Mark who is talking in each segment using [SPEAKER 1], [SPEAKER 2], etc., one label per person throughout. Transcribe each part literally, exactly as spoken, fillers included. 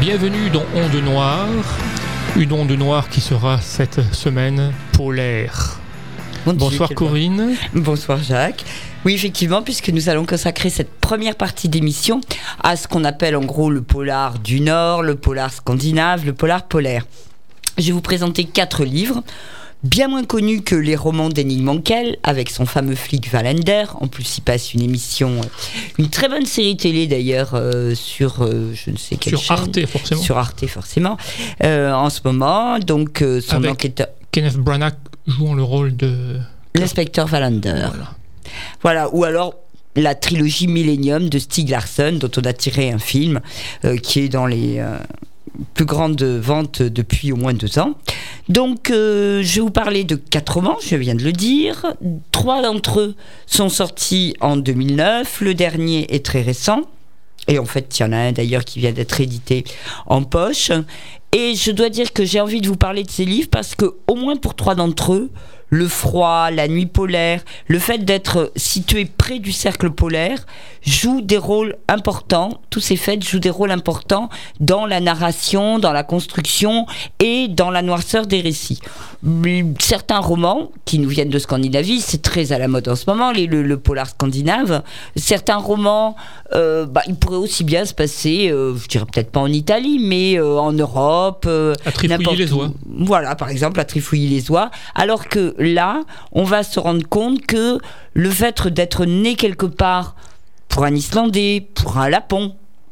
[SPEAKER 1] Bienvenue dans Onde Noire, une onde noire qui sera cette semaine polaire.
[SPEAKER 2] Bon
[SPEAKER 1] Bonsoir
[SPEAKER 2] Dieu,
[SPEAKER 1] Corinne.
[SPEAKER 2] Bonsoir Jacques. Oui, effectivement, puisque nous allons consacrer cette première partie d'émission à ce qu'on appelle en gros le polar du Nord, le polar scandinave, le polar polaire. Je vais vous présenter quatre livres, bien moins connus que les romans d'Henning Mankell, avec son fameux flic Wallander. En plus, il passe une émission, une très bonne série télé d'ailleurs, euh, sur euh, je ne sais quelle
[SPEAKER 1] Sur
[SPEAKER 2] chaîne.
[SPEAKER 1] Arte, forcément.
[SPEAKER 2] Sur Arte, forcément. Euh, en ce moment, donc, euh, son
[SPEAKER 1] Avec
[SPEAKER 2] enquêteur...
[SPEAKER 1] Kenneth Branagh jouant le rôle de...
[SPEAKER 2] L'inspecteur Wallander.
[SPEAKER 1] Voilà.
[SPEAKER 2] Voilà, ou alors la trilogie Millennium de Stieg Larsson, dont on a tiré un film euh, qui est dans les euh, plus grandes ventes depuis au moins deux ans. Donc, euh, je vais vous parler de quatre romans, je viens de le dire. Trois d'entre eux sont sortis en deux mille neuf, le dernier est très récent. Et en fait, il y en a un d'ailleurs qui vient d'être édité en poche. Et je dois dire que j'ai envie de vous parler de ces livres parce que, au moins pour trois d'entre eux, le froid, la nuit polaire, le fait d'être situé près du cercle polaire jouent des rôles importants. Tous ces faits jouent des rôles importants dans la narration, dans la construction et dans la noirceur des récits. Certains romans qui nous viennent de Scandinavie, c'est très à la mode en ce moment, les, le, le polar scandinave. Certains romans, euh, bah, ils pourraient aussi bien se passer, euh, je dirais peut-être pas en Italie, mais euh, en Europe. Euh,
[SPEAKER 1] à Trifouilly-les-Oies.
[SPEAKER 2] Voilà, par exemple, à Trifouilly-les-Oies. Alors que là, on va se rendre compte que le fait d'être né quelque part, pour un Islandais, pour un Lapon,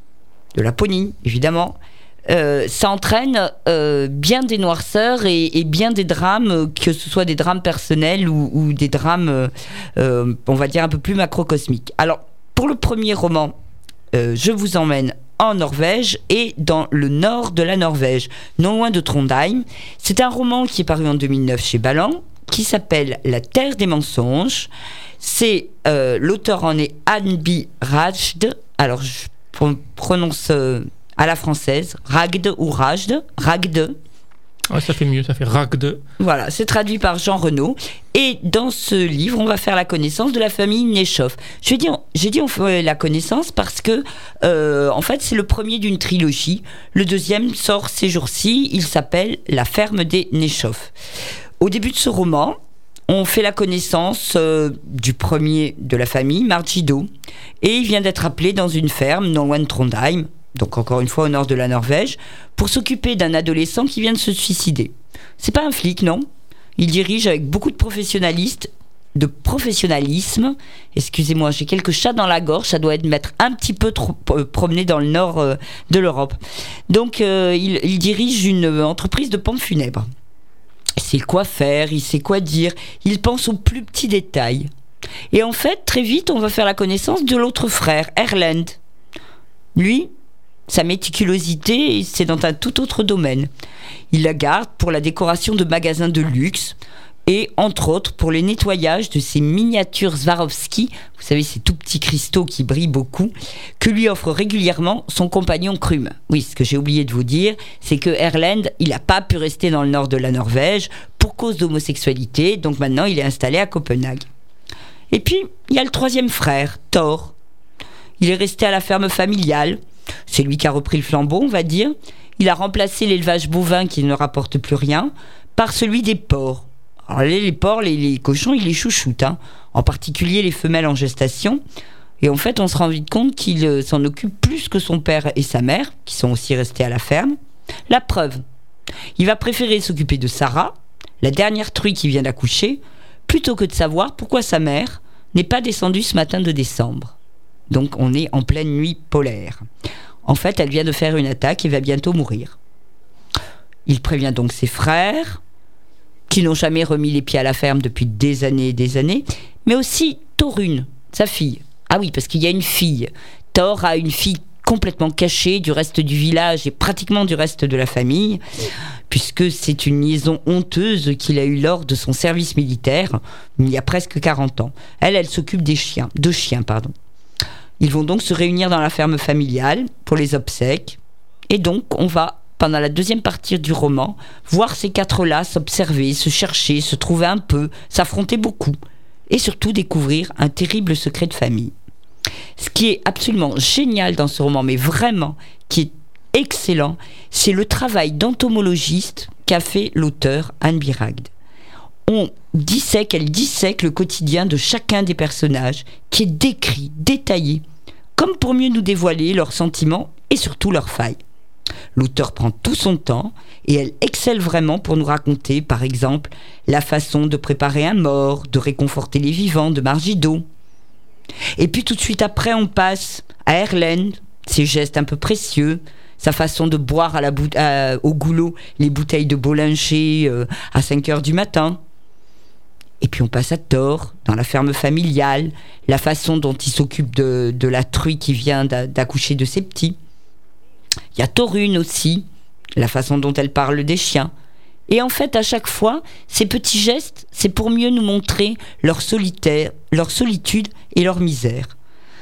[SPEAKER 2] de Laponie, évidemment, euh, ça entraîne euh, bien des noirceurs et, et bien des drames, que ce soit des drames personnels ou, ou des drames, euh, on va dire, un peu plus macrocosmiques. Alors, pour le premier roman, euh, je vous emmène en Norvège et dans le nord de la Norvège, non loin de Trondheim. C'est un roman qui est paru en deux mille neuf chez Ballant, qui s'appelle La Terre des mensonges. C'est euh, l'auteur en est Annby Ragde. Alors je prononce euh, à la française, Ragde ou Ragde, Ragde.
[SPEAKER 1] Ouais, ça fait mieux, ça fait Ragde.
[SPEAKER 2] Voilà, c'est traduit par Jean Renaud. Et dans ce livre, on va faire la connaissance de la famille Neshoff. Je dis, j'ai dit on fait la connaissance parce que, euh, en fait, c'est le premier d'une trilogie. Le deuxième sort ces jours-ci. Il s'appelle La ferme des Neshoff. Au début de ce roman, on fait la connaissance euh, du premier de la famille, Margido, et il vient d'être appelé dans une ferme non loin de Trondheim, donc encore une fois au nord de la Norvège, pour s'occuper d'un adolescent qui vient de se suicider. C'est pas un flic, non. Il dirige avec beaucoup de professionnalisme, de professionnalisme. Excusez-moi, j'ai quelques chats dans la gorge, ça doit être m'être un petit peu trop euh, promené dans le nord euh, de l'Europe. Donc euh, il, il dirige une entreprise de pompes funèbres. Il sait quoi faire, il sait quoi dire, il pense aux plus petits détails. Et en fait, très vite, on va faire la connaissance de l'autre frère, Erlend. Lui, sa méticulosité, c'est dans un tout autre domaine. Il la garde pour la décoration de magasins de luxe et, entre autres, pour le nettoyage de ces miniatures Swarovski, vous savez, ces tout petits cristaux qui brillent beaucoup, que lui offre régulièrement son compagnon Krum. Oui, ce que j'ai oublié de vous dire, c'est que Erlend, il n'a pas pu rester dans le nord de la Norvège pour cause d'homosexualité, donc maintenant il est installé à Copenhague. Et puis, il y a le troisième frère, Thor. Il est resté à la ferme familiale, c'est lui qui a repris le flambeau, on va dire. Il a remplacé l'élevage bovin qui ne rapporte plus rien par celui des porcs. Alors les, les porcs, les, les cochons, ils les chouchoutent, hein, en particulier les femelles en gestation. Et en fait, on se rend vite compte qu'il euh, s'en occupe plus que son père et sa mère, qui sont aussi restés à la ferme. La preuve, il va préférer s'occuper de Sarah, la dernière truie qui vient d'accoucher, plutôt que de savoir pourquoi sa mère n'est pas descendue ce matin de décembre. Donc on est en pleine nuit polaire. En fait, elle vient de faire une attaque et va bientôt mourir. Il prévient donc ses frères, qui n'ont jamais remis les pieds à la ferme depuis des années et des années, mais aussi Torune, sa fille. Ah oui, parce qu'il y a une fille. Thor a une fille complètement cachée du reste du village et pratiquement du reste de la famille, puisque c'est une liaison honteuse qu'il a eue lors de son service militaire, il y a presque quarante ans. Elle, elle s'occupe des chiens, de chiens, pardon. Ils vont donc se réunir dans la ferme familiale pour les obsèques, et donc on va, pendant la deuxième partie du roman, voir ces quatre-là s'observer, se chercher, se trouver un peu, s'affronter beaucoup, et surtout découvrir un terrible secret de famille. Ce qui est absolument génial dans ce roman, mais vraiment, qui est excellent. C'est le travail d'entomologiste qu'a fait l'auteur Anne Biragd. On dissèque, elle dissèque le quotidien de chacun des personnages, qui est décrit, détaillé, comme pour mieux nous dévoiler leurs sentiments et surtout leurs failles. L'auteur prend tout son temps et elle excelle vraiment pour nous raconter, par exemple, la façon de préparer un mort, de réconforter les vivants de Margido. Et puis tout de suite après, on passe à Erlend, ses gestes un peu précieux, sa façon de boire à la bou- à, au goulot les bouteilles de Bollinger euh, à cinq heures du matin. Et puis on passe à Thor, dans la ferme familiale, la façon dont il s'occupe de, de la truie qui vient d'a- d'accoucher de ses petits. Il y a Thorune aussi, la façon dont elle parle des chiens. Et en fait, à chaque fois, ces petits gestes, c'est pour mieux nous montrer leur solitaire, leur solitude et leur misère.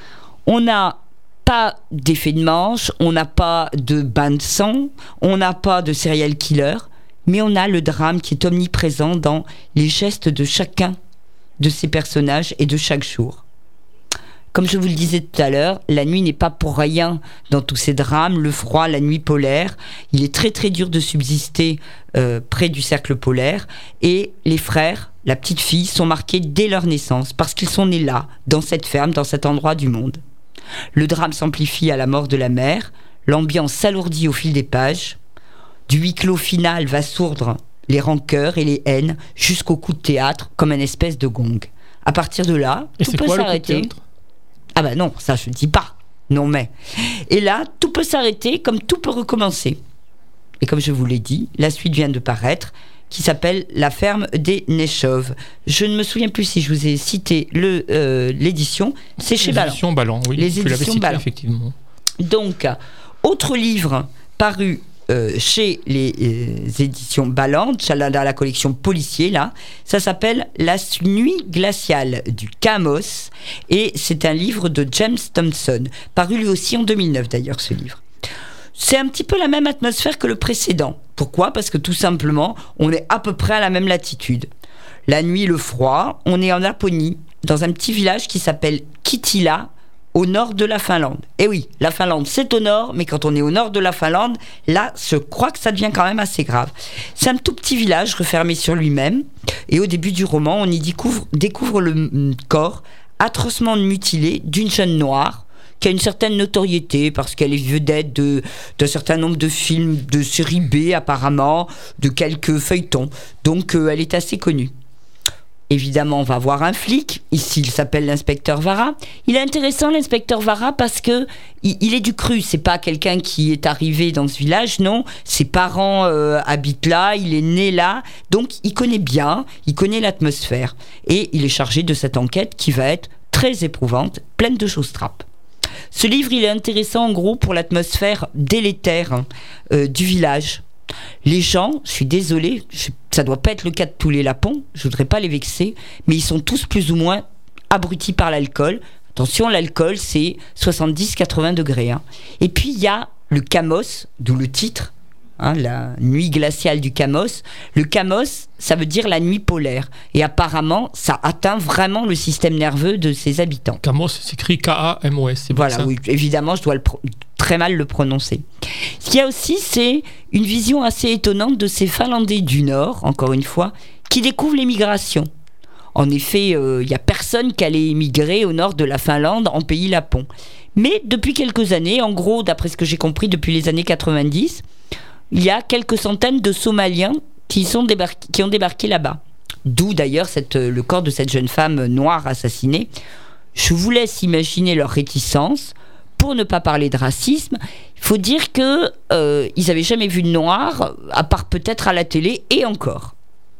[SPEAKER 2] On n'a pas d'effet de manche, on n'a pas de bain de sang, on n'a pas de serial killer, mais on a le drame qui est omniprésent dans les gestes de chacun de ces personnages et de chaque jour. Comme je vous le disais tout à l'heure, la nuit n'est pas pour rien dans tous ces drames, le froid, la nuit polaire, il est très très dur de subsister euh, près du cercle polaire, et les frères, la petite fille, sont marqués dès leur naissance, parce qu'ils sont nés là, dans cette ferme, dans cet endroit du monde. Le drame s'amplifie à la mort de la mère, l'ambiance s'alourdit au fil des pages, du huis clos final va sourdre les rancœurs et les haines jusqu'au coup de théâtre, comme une espèce de gong. À partir de là,
[SPEAKER 1] et
[SPEAKER 2] tout
[SPEAKER 1] c'est
[SPEAKER 2] peut
[SPEAKER 1] quoi,
[SPEAKER 2] s'arrêter.
[SPEAKER 1] Le coup de théâtre ?
[SPEAKER 2] Ah bah non, ça je ne dis pas. Non mais. Et là, tout peut s'arrêter comme tout peut recommencer. Et comme je vous l'ai dit, la suite vient de paraître, qui s'appelle La ferme des Neshoves. Je ne me souviens plus si je vous ai cité le, euh, l'édition. C'est chez Balland.
[SPEAKER 1] Les éditions Balland, oui.
[SPEAKER 2] Les
[SPEAKER 1] tu l'avais
[SPEAKER 2] éditions
[SPEAKER 1] cité,
[SPEAKER 2] Balland.
[SPEAKER 1] effectivement.
[SPEAKER 2] Donc, autre livre paru euh, chez les euh, éditions Balland, dans la collection policier, là, ça s'appelle La nuit glaciale du Camos, et c'est un livre de James Thompson, paru lui aussi en deux mille neuf d'ailleurs, ce livre. C'est un petit peu la même atmosphère que le précédent. Pourquoi ? Parce que tout simplement, on est à peu près à la même latitude. La nuit, le froid, on est en Laponie, dans un petit village qui s'appelle Kittilä, au nord de la Finlande. Et oui, la Finlande, c'est au nord, mais quand on est au nord de la Finlande, là, je crois que ça devient quand même assez grave. C'est un tout petit village refermé sur lui-même, et au début du roman, on y découvre, découvre le mm, corps atrocement mutilé d'une jeune noire, qui a une certaine notoriété parce qu'elle est vedette de, d'un certain nombre de films de série B apparemment, de quelques feuilletons. Donc euh, elle est assez connue. Évidemment, on va voir un flic. Ici, il s'appelle l'inspecteur Vara. Il est intéressant, l'inspecteur Vara, parce que il, il est du cru. C'est pas quelqu'un qui est arrivé dans ce village, non. Ses parents euh, habitent là, il est né là. Donc, il connaît bien, il connaît l'atmosphère. Et il est chargé de cette enquête qui va être très éprouvante, pleine de choses trappes. Ce livre, il est intéressant en gros pour l'atmosphère délétère hein, euh, du village. Les gens, je suis désolée, je, ça doit pas être le cas de tous les Lapons, je voudrais pas les vexer, mais ils sont tous plus ou moins abrutis par l'alcool. Attention, l'alcool, c'est soixante-dix à quatre-vingts degrés. Hein. Et puis, il y a le Camos, d'où le titre, hein, la nuit glaciale du Camos. Le Camos, ça veut dire la nuit polaire. Et apparemment, ça atteint vraiment le système nerveux de ses habitants.
[SPEAKER 1] Camos s'écrit K A M O S, c'est
[SPEAKER 2] voilà,
[SPEAKER 1] ça.
[SPEAKER 2] Oui, évidemment, je dois le pro- très mal le prononcer. Ce qu'il y a aussi, c'est une vision assez étonnante de ces Finlandais du Nord, encore une fois, qui découvrent l'émigration. En effet, il euh, n'y a personne qui allait émigrer au nord de la Finlande, en pays lapon. Mais depuis quelques années, en gros, d'après ce que j'ai compris, depuis les années quatre-vingt-dix, il y a quelques centaines de Somaliens qui, sont débarqués, qui ont débarqué là-bas. D'où d'ailleurs cette, le corps de cette jeune femme noire assassinée. Je vous laisse imaginer leur réticence. Pour ne pas parler de racisme, il faut dire qu'ils euh, n'avaient jamais vu de noir, à part peut-être à la télé, et encore.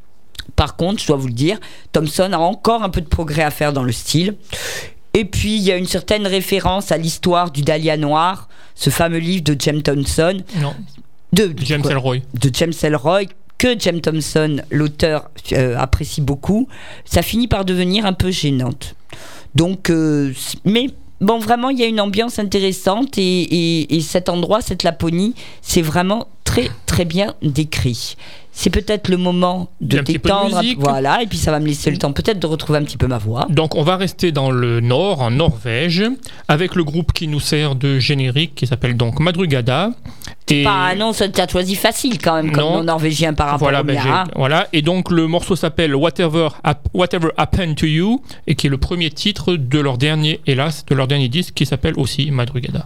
[SPEAKER 2] Par contre, je dois vous le dire, Thompson a encore un peu de progrès à faire dans le style. Et puis, il y a une certaine référence à l'histoire du Dahlia noir, ce fameux livre de James Thompson.
[SPEAKER 1] Non,
[SPEAKER 2] de, de
[SPEAKER 1] James Ellroy.
[SPEAKER 2] De James Ellroy, que James Thompson, l'auteur, euh, apprécie beaucoup. Ça finit par devenir un peu gênante. Donc, euh, mais... Bon, vraiment, il y a une ambiance intéressante et, et, et cet endroit, cette Laponie, c'est vraiment très, très bien décrit. C'est peut-être le moment de détendre. Voilà, et puis ça va me laisser le temps peut-être de retrouver un petit peu ma voix.
[SPEAKER 1] Donc, on va rester dans le nord, en Norvège, avec le groupe qui nous sert de générique, qui s'appelle donc Madrugada. Et
[SPEAKER 2] pas un nom, ça t'a choisi facile quand même, comme
[SPEAKER 1] non.
[SPEAKER 2] nom norvégien par rapport
[SPEAKER 1] Voilà,
[SPEAKER 2] au
[SPEAKER 1] ben,
[SPEAKER 2] mien.
[SPEAKER 1] j'ai-
[SPEAKER 2] Hein.
[SPEAKER 1] voilà, et donc le morceau s'appelle Whatever, Hap- Whatever Happened to You, et qui est le premier titre de leur dernier, hélas, de leur dernier disque, qui s'appelle aussi Madrugada.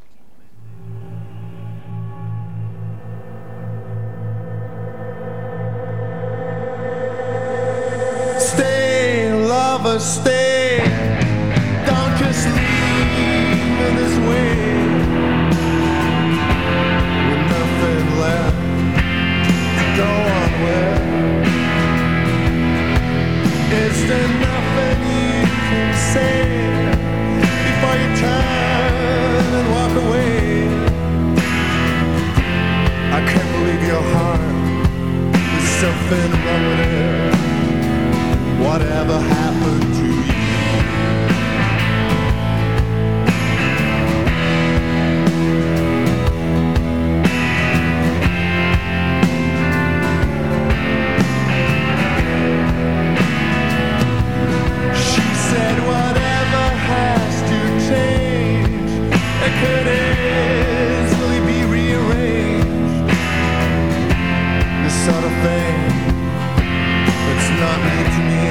[SPEAKER 3] Stay, lover, stay. Don't just leave in this way. With nothing left to go on with. Is there nothing you can say before you turn and walk away? I can't believe your heart. There's something wrong with it. Whatever happened to you? She said whatever has to change, it could easily be rearranged. This sort of thing, it's not new to me.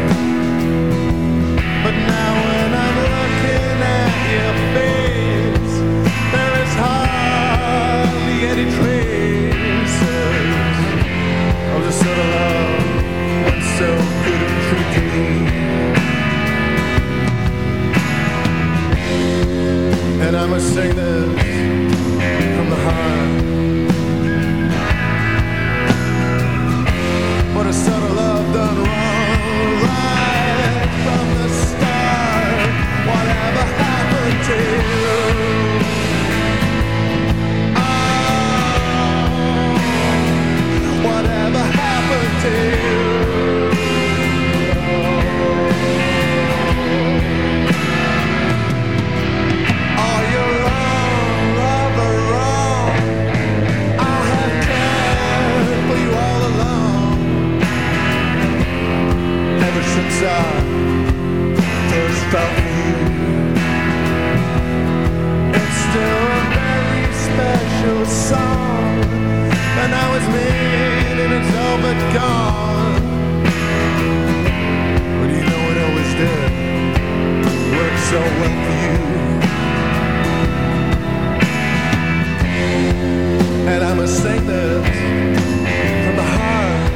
[SPEAKER 3] But now when I'm looking at your face, there is hardly any traces of the sort of love once so good and true to me. And I must say this from the heart. What a sort of love done wrong, right from the start. Whatever happened to you? Oh, whatever happened to you? Oh, you're wrong, lover, wrong. I have cared for you all along. Ever since I first felt you, it's still a very special song, and now it's made and it's all but gone. But you know it always did work so well for you. And I must sing this from the heart.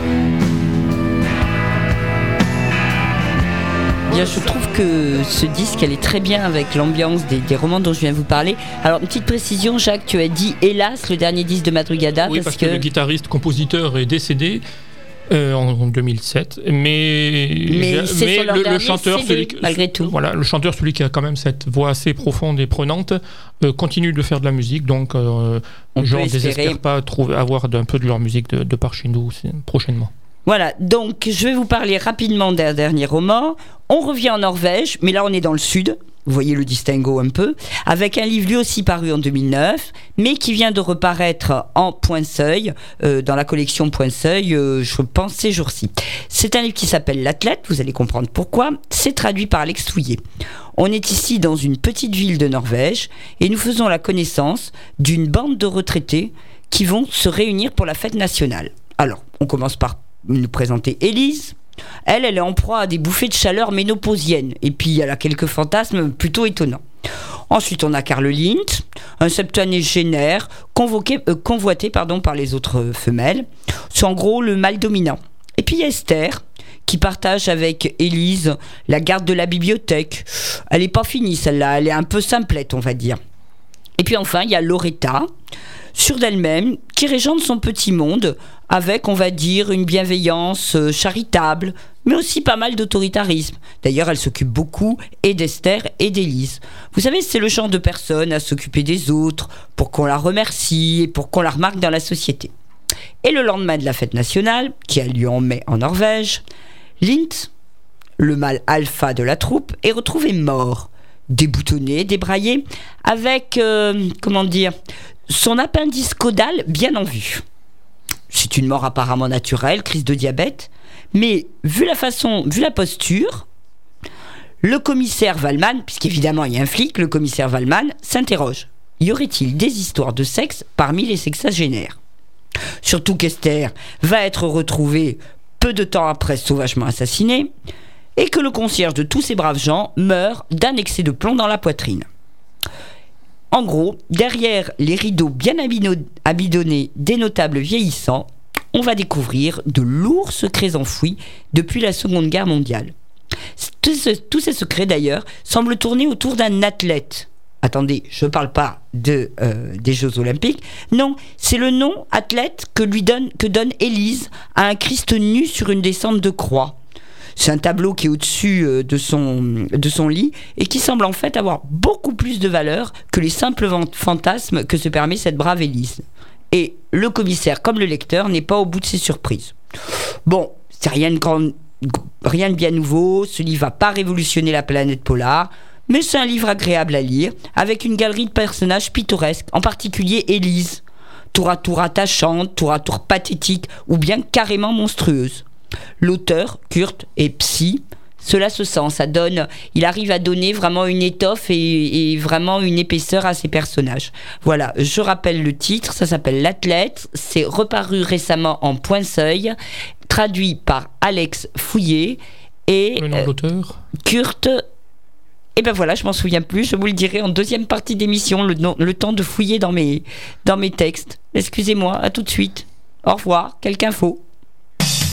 [SPEAKER 2] Bien, je trouve que ce disque, elle est très bien avec l'ambiance des, des romans dont je viens de vous parler. Alors, une petite précision, Jacques, tu as dit hélas le dernier disque de Madrugada.
[SPEAKER 1] Oui, parce, parce que... que le guitariste-compositeur est décédé euh, en deux mille sept, mais,
[SPEAKER 2] mais, c'est
[SPEAKER 1] mais
[SPEAKER 2] sur leur
[SPEAKER 1] le,
[SPEAKER 2] dernier
[SPEAKER 1] le chanteur,
[SPEAKER 2] C D,
[SPEAKER 1] celui,
[SPEAKER 2] malgré tout.
[SPEAKER 1] Voilà, le chanteur, celui qui a quand même cette voix assez profonde et prenante, euh, continue de faire de la musique, donc euh, je ne désespère pas trouver, avoir un peu de leur musique de, de par chez nous prochainement.
[SPEAKER 2] Voilà, donc je vais vous parler rapidement d'un dernier roman. On revient en Norvège, mais là on est dans le sud, vous voyez le distinguo un peu, avec un livre lui aussi paru en deux mille neuf, mais qui vient de reparaître en Point-Seuil, euh, dans la collection Point-Seuil, euh, je pense ces jours-ci. C'est un livre qui s'appelle L'Athlète, vous allez comprendre pourquoi, c'est traduit par Alex Touillet. On est ici dans une petite ville de Norvège, et nous faisons la connaissance d'une bande de retraités qui vont se réunir pour la fête nationale. Alors, on commence par nous présenter Élise. Elle, elle est en proie à des bouffées de chaleur ménopausiennes. Et puis, elle a quelques fantasmes plutôt étonnants. Ensuite, on a Karl Lint, un septuagénaire convoqué, euh, convoité pardon, par les autres femelles. C'est en gros le mâle dominant. Et puis, il y a Esther, qui partage avec Élise la garde de la bibliothèque. Elle n'est pas finie, celle-là. Elle est un peu simplette, on va dire. Et puis, enfin, il y a Loretta, sûre d'elle-même, qui régente son petit monde avec, on va dire, une bienveillance euh, charitable, mais aussi pas mal d'autoritarisme. D'ailleurs, elle s'occupe beaucoup et d'Esther et d'Élise. Vous savez, c'est le genre de personne à s'occuper des autres pour qu'on la remercie et pour qu'on la remarque dans la société. Et le lendemain de la fête nationale, qui a lieu en mai en Norvège, Lint, le mâle alpha de la troupe, est retrouvé mort, déboutonné, débraillé, avec, euh, comment dire, son appendice caudal bien en vue. C'est une mort apparemment naturelle, crise de diabète, mais vu la façon, vu la posture, le commissaire Wallman, puisqu'évidemment il y a un flic, le commissaire Wallman s'interroge. y aurait-il des histoires de sexe parmi les sexagénaires ? Surtout qu'Esther va être retrouvée peu de temps après sauvagement assassinée, et que le concierge de tous ces braves gens meurt d'un excès de plomb dans la poitrine. En gros, derrière les rideaux bien abidonnés des notables vieillissants, on va découvrir de lourds secrets enfouis depuis la Seconde Guerre mondiale. Tous, ce, tous ces secrets d'ailleurs semblent tourner autour d'un athlète. Attendez, je ne parle pas de, euh, des Jeux Olympiques. Non, c'est le nom athlète que, lui donne, que donne Élise à un Christ nu sur une descente de croix. C'est un tableau qui est au-dessus euh, de, son, de son lit et qui semble en fait avoir beaucoup plus de valeur que les simples fantasmes que se permet cette brave Élise. Et le commissaire, comme le lecteur, n'est pas au bout de ses surprises. Bon, c'est rien de, grand, rien de bien nouveau, ce livre va pas révolutionner la planète polar, mais c'est un livre agréable à lire, avec une galerie de personnages pittoresques, en particulier Élise, tour à tour attachante, tour à tour pathétique, ou bien carrément monstrueuse. L'auteur, Kurt, est psy, cela se sent, ça donne, il arrive à donner vraiment une étoffe et, et vraiment une épaisseur à ses personnages. Voilà, je rappelle le titre, ça s'appelle L'Athlète, c'est reparu récemment en Point-Seuil, traduit par Alex Fouillé et
[SPEAKER 1] le nom de l'auteur
[SPEAKER 2] euh, Kurt. Et ben voilà, je m'en souviens plus, je vous le dirai en deuxième partie d'émission, le, le temps de fouiller dans mes, dans mes textes. Excusez-moi, à tout de suite. Au revoir, quelqu'un faut.